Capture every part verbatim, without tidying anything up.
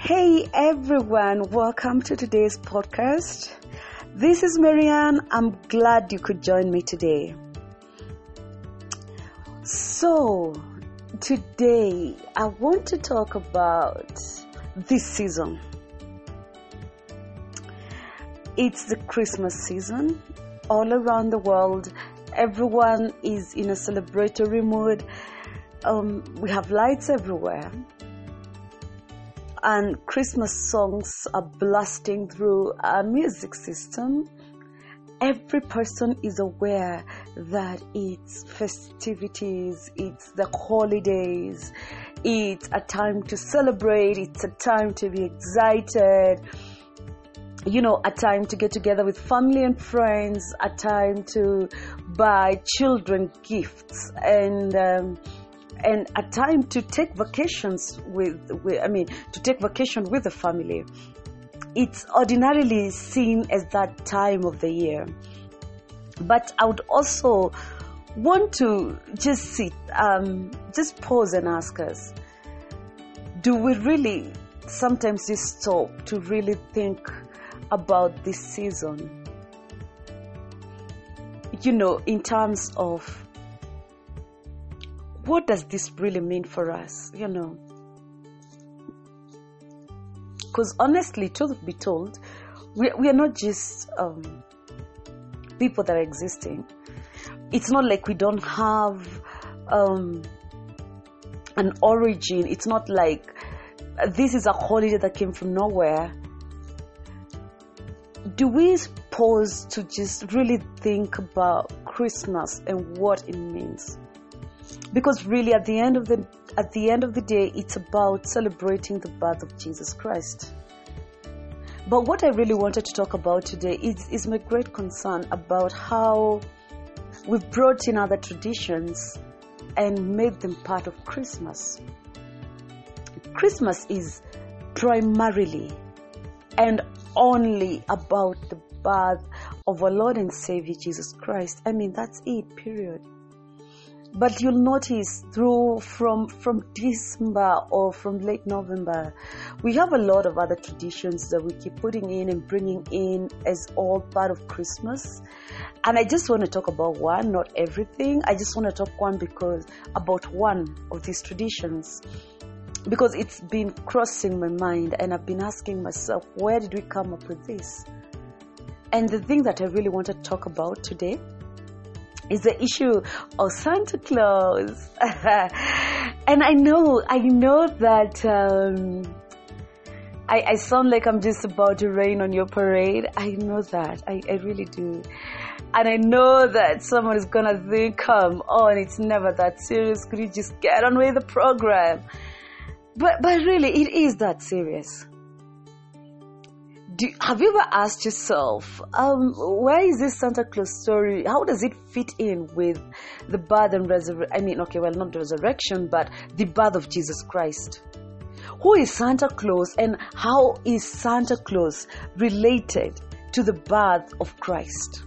Hey everyone, welcome to today's podcast. This is Marianne. I'm glad you could join me today. So, today I want to talk about this season. It's the Christmas season. All around the world, everyone is in a celebratory mood. Um, we have lights everywhere. And Christmas songs are blasting through our music system. Every person is aware that it's festivities, it's the holidays, it's a time to celebrate, it's a time to be excited, you know, a time to get together with family and friends, a time to buy children gifts, and um, and a time to take vacations with, with, I mean, to take vacation with the family. It's ordinarily seen as that time of the year. But I would also want to just sit, um, just pause and ask us, do we really sometimes just stop to really think about this season? You know, in terms of, what does this really mean for us, you know? Because honestly, truth be told, we, we are not just um, people that are existing. It's not like we don't have um, an origin. It's not like this is a holiday that came from nowhere. Do we pause to just really think about Christmas and what it means? Because really, at the end of the at the end of the day, it's about celebrating the birth of Jesus Christ. But what I really wanted to talk about today is, is my great concern about how we've brought in other traditions and made them part of Christmas. Christmas is primarily and only about the birth of our Lord and Savior Jesus Christ. I mean, that's it, period. But you'll notice through from from December or from late November, we have a lot of other traditions that we keep putting in and bringing in as all part of Christmas. And I just want to talk about one, not everything. I just want to talk one because about one of these traditions, because it's been crossing my mind and I've been asking myself, where did we come up with this? And the thing that I really want to talk about today is the issue of Santa Claus. And I know, I know that um, I, I sound like I'm just about to rain on your parade. I know that, I, I really do. And I know that someone is gonna think, come on, it's never that serious. Could you just get on with the program? But but really, it is that serious. Do, have you ever asked yourself, um, where is this Santa Claus story? How does it fit in with the birth and resurrection? I mean, okay, well, not resurrection, but the birth of Jesus Christ. Who is Santa Claus and how is Santa Claus related to the birth of Christ?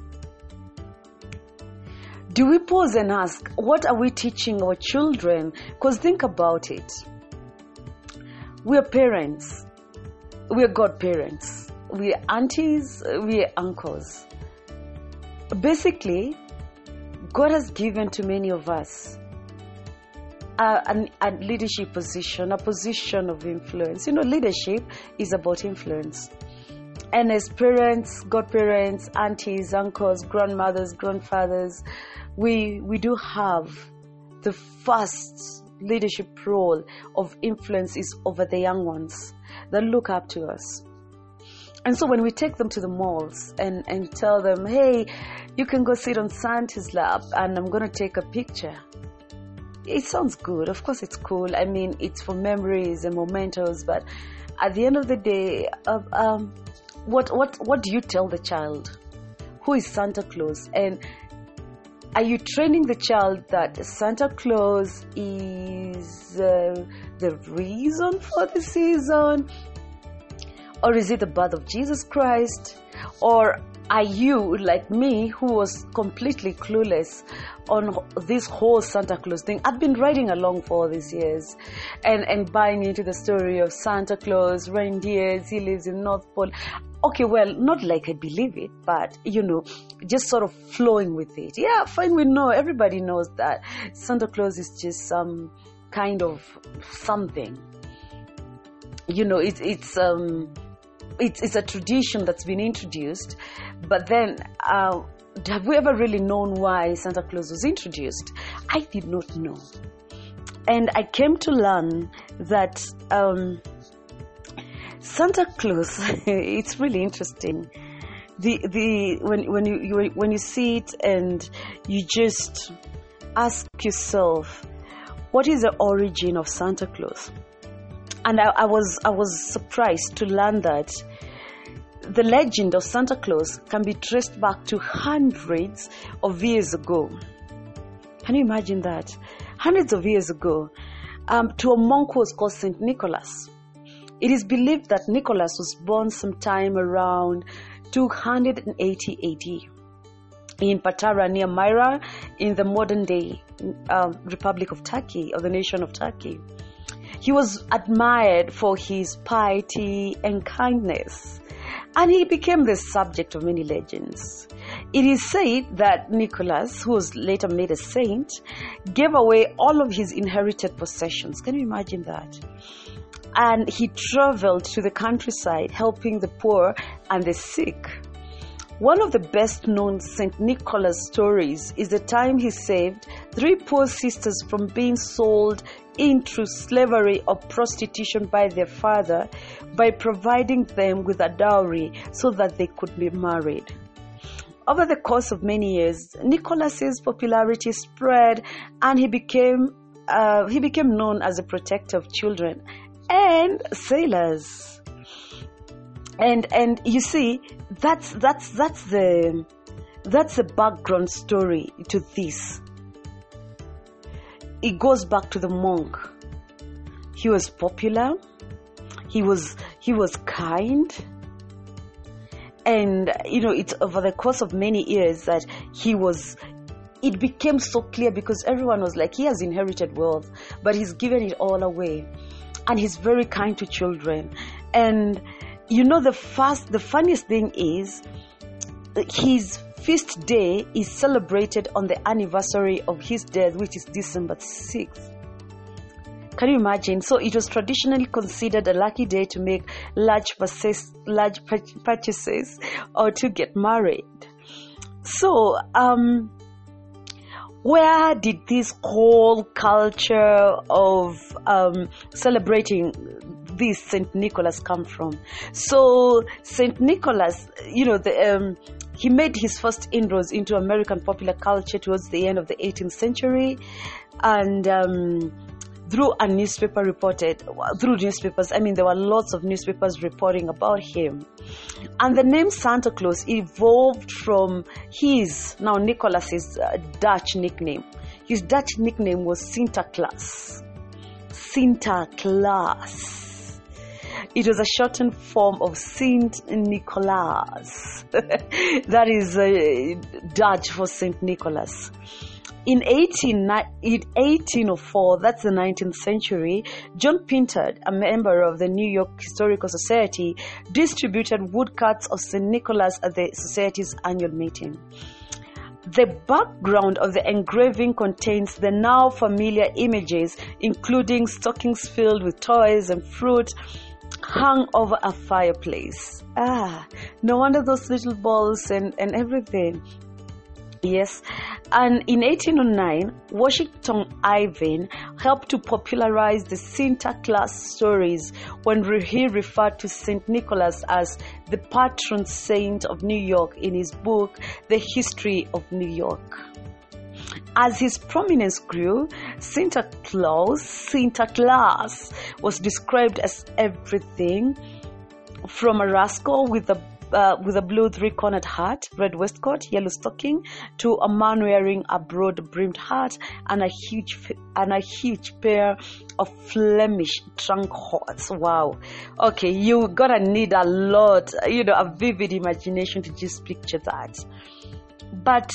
Do we pause and ask, what are we teaching our children? Because think about it. We are parents. We are godparents. We are aunties, we are uncles. Basically, God has given to many of us a, a, a leadership position, a position of influence. You know, leadership is about influence. And as parents, godparents, aunties, uncles, grandmothers, grandfathers, we we do have the first leadership role of influence is over the young ones that look up to us. And so when we take them to the malls and, and tell them, hey, you can go sit on Santa's lap and I'm going to take a picture. It sounds good. Of course it's cool. I mean, it's for memories and mementos. But at the end of the day, uh, um, what, what, what do you tell the child? Who is Santa Claus? And are you training the child that Santa Claus is uh, the reason for the season? Or is it the birth of Jesus Christ? Or are you like me, who was completely clueless on this whole Santa Claus thing? I've been riding along for all these years and, and buying into the story of Santa Claus, reindeers, he lives in North Pole. Okay, well, not like I believe it, but, you know, just sort of flowing with it. Yeah, fine, we know, everybody knows that Santa Claus is just some kind of something. You know, it's, it's, um, it's, it's a tradition that's been introduced, but then, uh, have we ever really known why Santa Claus was introduced? I did not know. And I came to learn that, um, Santa Claus, it's really interesting. The the when when you, you when you see it and you just ask yourself, what is the origin of Santa Claus? And I, I was I was surprised to learn that the legend of Santa Claus can be traced back to hundreds of years ago. Can you imagine that? Hundreds of years ago, um, to a monk who was called Saint Nicholas. It is believed that Nicholas was born sometime around two hundred eighty A D in Patara near Myra in the modern day uh, Republic of Turkey, or the nation of Turkey. He was admired for his piety and kindness, and he became the subject of many legends. It is said that Nicholas, who was later made a saint, gave away all of his inherited possessions. Can you imagine that? And he traveled to the countryside helping the poor and the sick. One of the best known Saint Nicholas stories is the time he saved three poor sisters from being sold into slavery or prostitution by their father by providing them with a dowry so that they could be married. Over the course of many years, Nicholas's popularity spread, and he became uh, he became known as a protector of children and sailors. And and you see, that's that's that's the that's the background story to this. It goes back to the monk. He was popular, he was he was kind, and you know, it's over the course of many years that he was it became so clear, because everyone was like, he has inherited wealth, but he's given it all away. And he's very kind to children. And you know, the first, the funniest thing is, his feast day is celebrated on the anniversary of his death, which is December sixth. Can you imagine? So it was traditionally considered a lucky day to make large purchases, large purchases or to get married. So, um, where did this whole culture of um, celebrating this Saint Nicholas come from? So Saint Nicholas, you know, the, um, he made his first inroads into American popular culture towards the end of the eighteenth century, and um, through a newspaper reported, through newspapers, I mean, there were lots of newspapers reporting about him. And the name Santa Claus evolved from his, now Nicholas's uh, Dutch nickname. His Dutch nickname was Sinterklaas. Sinterklaas. It was a shortened form of Saint Nicholas. That is uh, Dutch for Saint Nicholas. In eighteen oh four, that's the nineteenth century, John Pintard, a member of the New York Historical Society, distributed woodcuts of Saint Nicholas at the Society's annual meeting. The background of the engraving contains the now familiar images, including stockings filled with toys and fruit hung over a fireplace. Ah, no wonder those little balls and, and everything. Yes, and in eighteen oh nine, Washington Irving helped to popularize the Sinterklaas stories when he referred to Saint Nicholas as the patron saint of New York in his book, The History of New York. As his prominence grew, Santa Claus, Sinterklaas was described as everything from a rascal with a uh, with a blue three-cornered hat, red waistcoat, yellow stocking, to a man wearing a broad-brimmed hat and a huge and a huge pair of Flemish trunk hats. Wow. Okay, you gotta need a lot, you know, a vivid imagination to just picture that. But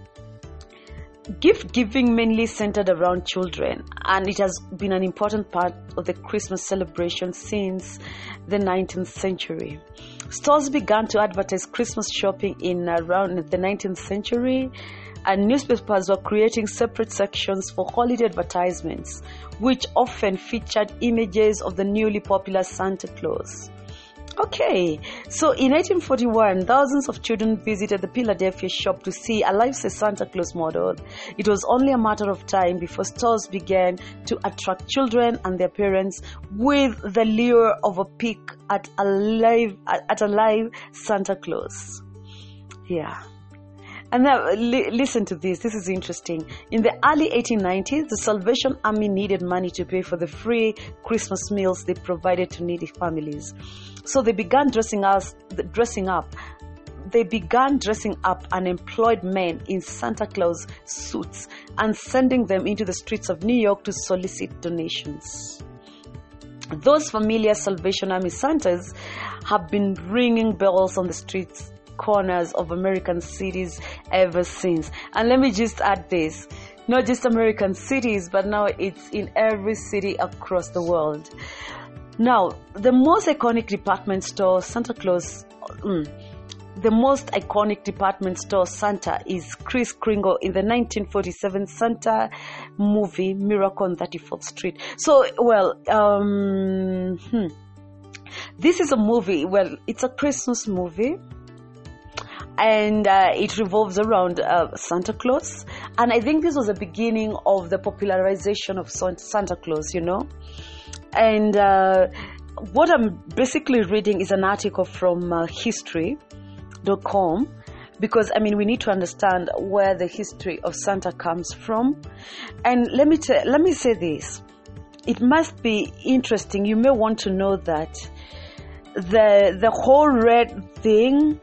gift giving mainly centered around children, and it has been an important part of the Christmas celebration since the nineteenth century. Stores began to advertise Christmas shopping in around the nineteenth century, and newspapers were creating separate sections for holiday advertisements, which often featured images of the newly popular Santa Claus. Okay, so in eighteen forty-one, thousands of children visited the Philadelphia shop to see a life-size Santa Claus model. It was only a matter of time before stores began to attract children and their parents with the lure of a peek at a live at a live Santa Claus. Yeah. And now, li- listen to this. This is interesting. In the early eighteen nineties, the Salvation Army needed money to pay for the free Christmas meals they provided to needy families. So they began dressing us, dressing up. They began dressing up unemployed men in Santa Claus suits and sending them into the streets of New York to solicit donations. Those familiar Salvation Army Santas have been ringing bells on the streets corners of American cities ever since. And let me just add this, not just American cities, but now it's in every city across the world. Now, the most iconic department store Santa Claus, mm, the most iconic department store Santa is Kris Kringle in the nineteen forty-seven Santa movie Miracle on thirty-fourth Street. So, well, um, hmm. this is a movie, well, it's a Christmas movie. And uh, it revolves around uh, Santa Claus. And I think this was the beginning of the popularization of Santa Claus, you know. And uh, what I'm basically reading is an article from uh, history dot com, because, I mean, we need to understand where the history of Santa comes from. And let me, t- let me say this. It must be interesting. You may want to know that the the whole red thing,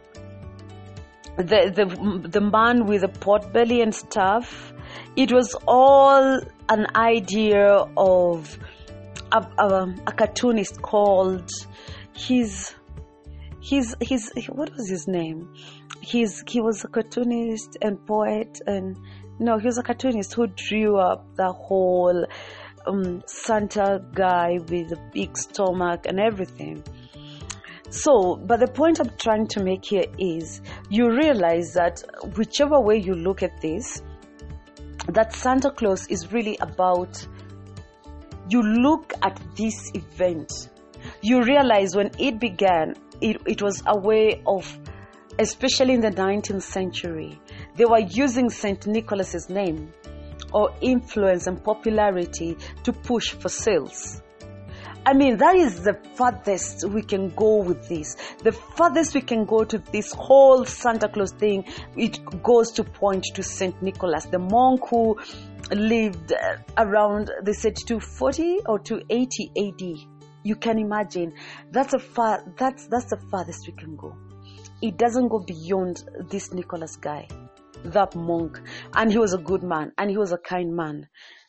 The, the the man with the pot belly and stuff, it was all an idea of a, a, a cartoonist called, his, his, his, what was his name? He's, he was a cartoonist and poet, and no, he was a cartoonist who drew up the whole um, Santa guy with a big stomach and everything. So, but the point I'm trying to make here is, you realize that whichever way you look at this, that Santa Claus is really about, you look at this event, you realize when it began, it, it was a way of, especially in the nineteenth century, they were using Saint Nicholas's name or influence and popularity to push for sales. I mean, that is the farthest we can go with this. The farthest we can go to this whole Santa Claus thing, it goes to point to Saint Nicholas, the monk who lived around, they said, two forty or two eighty A D. You can imagine. That's a far. That's that's the farthest we can go. It doesn't go beyond this Nicholas guy, that monk, and he was a good man, and he was a kind man.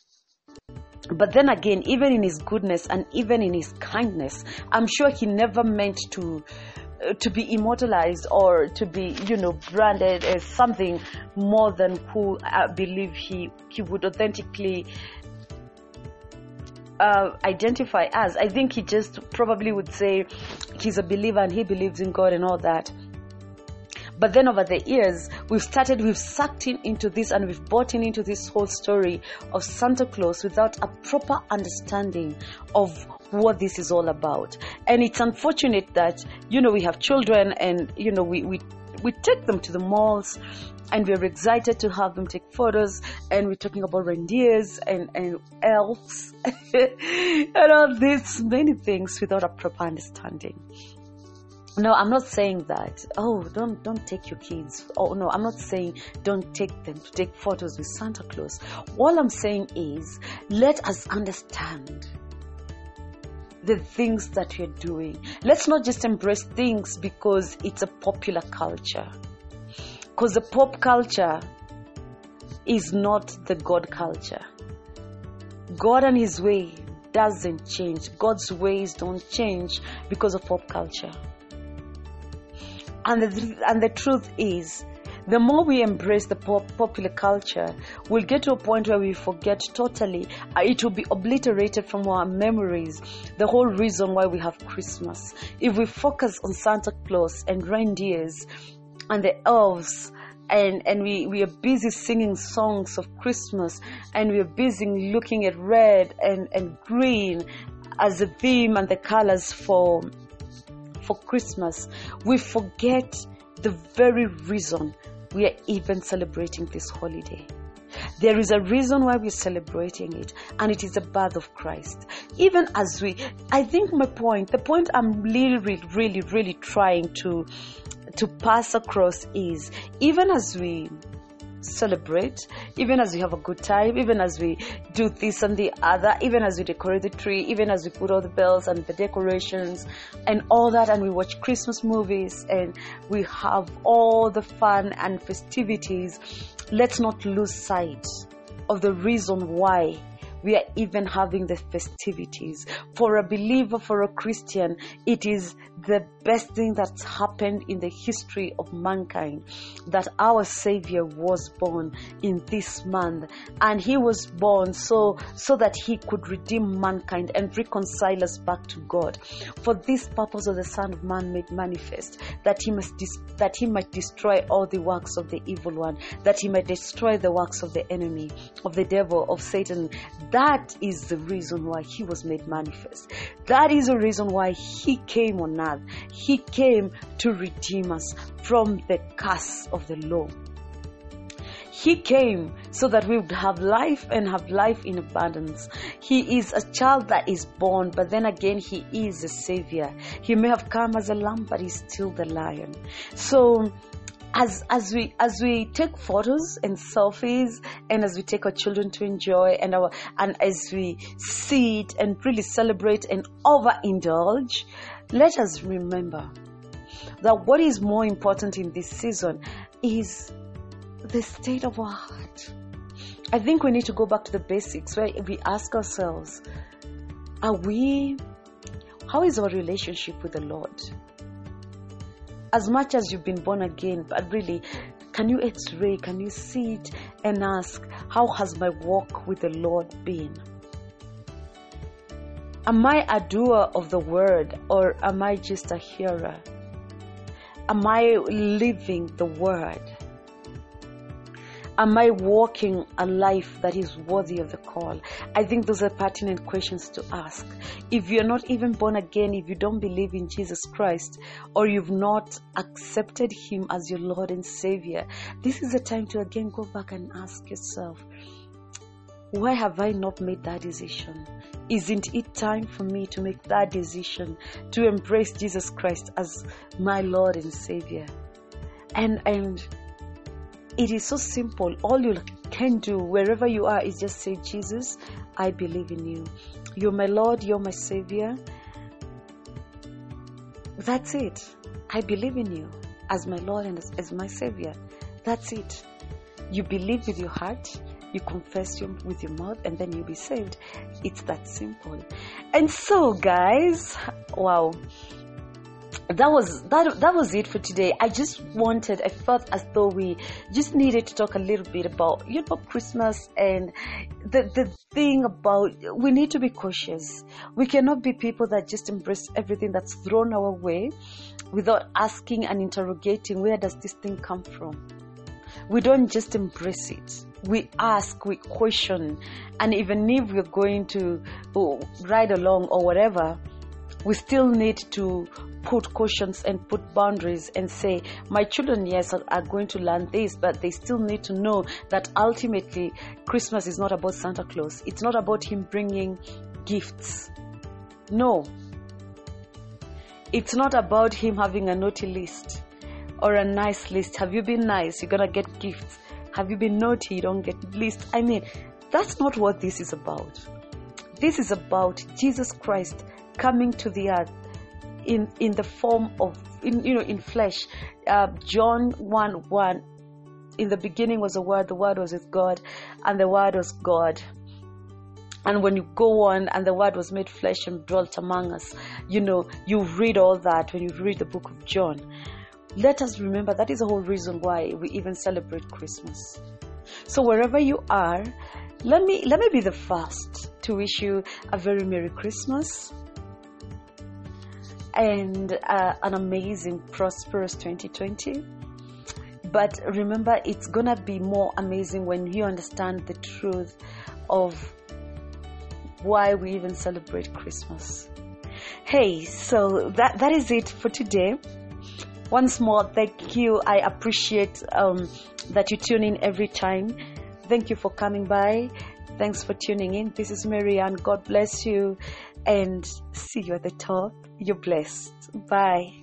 But then again, even in his goodness and even in his kindness, I'm sure he never meant to uh, to be immortalized or to be, you know, branded as something more than who I believe he, he would authentically uh, identify as. I think he just probably would say he's a believer and he believes in God and all that. But then over the years, we've started, we've sucked in into this and we've bought in into this whole story of Santa Claus without a proper understanding of what this is all about. And it's unfortunate that, you know, we have children and, you know, we, we, we take them to the malls and we're excited to have them take photos, and we're talking about reindeers and, and elves and all these many things without a proper understanding. No, I'm not saying that, oh, don't don't take your kids. Oh, no, I'm not saying don't take them to take photos with Santa Claus. All I'm saying is, let us understand the things that we're doing. Let's not just embrace things because it's a popular culture. Because the pop culture is not the God culture. God and his way doesn't change. God's ways don't change because of pop culture. And the, and the truth is, the more we embrace the pop, popular culture, we'll get to a point where we forget totally. Uh, it will be obliterated from our memories, the whole reason why we have Christmas. If we focus on Santa Claus and reindeers and the elves, and, and we, we are busy singing songs of Christmas, and we are busy looking at red and, and green as the theme and the colors for, for Christmas, we forget the very reason we are even celebrating this holiday. There is a reason why we're celebrating it, and it is the birth of Christ. Even as we, I think my point, the point I'm really, really, really trying to, to pass across is, even as we celebrate, even as we have a good time, even as we do this and the other, even as we decorate the tree, even as we put all the bells and the decorations and all that, and we watch Christmas movies and we have all the fun and festivities, let's not lose sight of the reason why we are even having the festivities. For a believer, for a Christian, it is the best thing that's happened in the history of mankind, that our Savior was born in this month, and he was born so so that he could redeem mankind and reconcile us back to God. For this purpose of the Son of Man made manifest, that he must dis- that he might destroy all the works of the evil one, that he might destroy the works of the enemy, of the devil, of Satan. That is the reason why he was made manifest. That is the reason why he came on earth. He came to redeem us from the curse of the law. He came so that we would have life and have life in abundance. He is a child that is born, but then again, he is a savior. He may have come as a lamb, but he's still the lion. So, As as we as we take photos and selfies, and as we take our children to enjoy, and our and as we sit and really celebrate and overindulge, let us remember that what is more important in this season is the state of our heart. I think we need to go back to the basics, where we ask ourselves, are we, how is our relationship with the Lord? As much as you've been born again, but really, can you x-ray, can you see it and ask, how has my walk with the Lord been? Am I a doer of the word, or am I just a hearer? Am I living the word? Am I walking a life that is worthy of the call? I think those are pertinent questions to ask. If you're not even born again, if you don't believe in Jesus Christ, or you've not accepted him as your Lord and Savior, this is a time to again go back and ask yourself, why have I not made that decision? Isn't it time for me to make that decision to embrace Jesus Christ as my Lord and Savior? And and it is so simple. All you can do wherever you are is just say, Jesus, I believe in you. You're my Lord, you're my Savior. That's it. I believe in you as my Lord and as, as my Savior. That's it. You believe with your heart, you confess your, with your mouth, and then you'll be saved. It's that simple. And so, guys, wow. That was that that was it for today. I just wanted, I felt as though we just needed to talk a little bit about, you know, Christmas, and the the thing about, we need to be cautious. We cannot be people that just embrace everything that's thrown our way without asking and interrogating, where does this thing come from? We don't just embrace it. We ask, we question, and even if we're going to ride along or whatever, we still need to put cautions and put boundaries and say, my children, yes, are, are going to learn this, but they still need to know that ultimately Christmas is not about Santa Claus. It's not about him bringing gifts. No. It's not about him having a naughty list or a nice list. Have you been nice? You're going to get gifts. Have you been naughty? You don't get list. I mean, that's not what this is about. This is about Jesus Christ coming to the earth in in the form of, in, you know, in flesh. uh, John one one, in the beginning was the Word, the Word was with God, and the Word was God. And when you go on, and the Word was made flesh and dwelt among us, you know, you read all that when you read the book of John. Let us remember that is the whole reason why we even celebrate Christmas. So wherever you are, let me let me be the first to wish you a very Merry Christmas and uh, an amazing, prosperous twenty twenty. But remember, it's gonna be more amazing when you understand the truth of why we even celebrate Christmas. Hey, so that that is it for today. Once more, thank you. I appreciate um, that you tune in every time. Thank you for coming by. Thanks for tuning in. This is Marianne. God bless you, and see you at the top. You're blessed. Bye.